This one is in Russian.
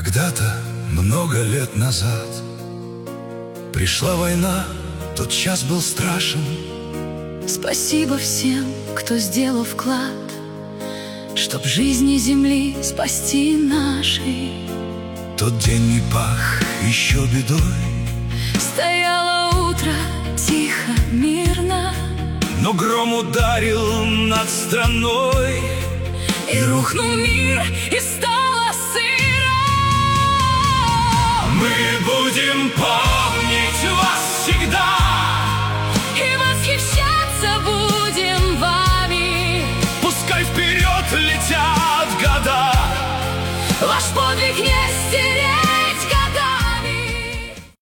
Когда-то, много лет назад, пришла война, тот час был страшен. Спасибо всем, кто сделал вклад, чтоб жизни земли спасти нашей. Тот день не пах еще бедой, Стояло утро тихо, мирно, но гром ударил над страной, и рухнул мир, и стало сыро. мы будем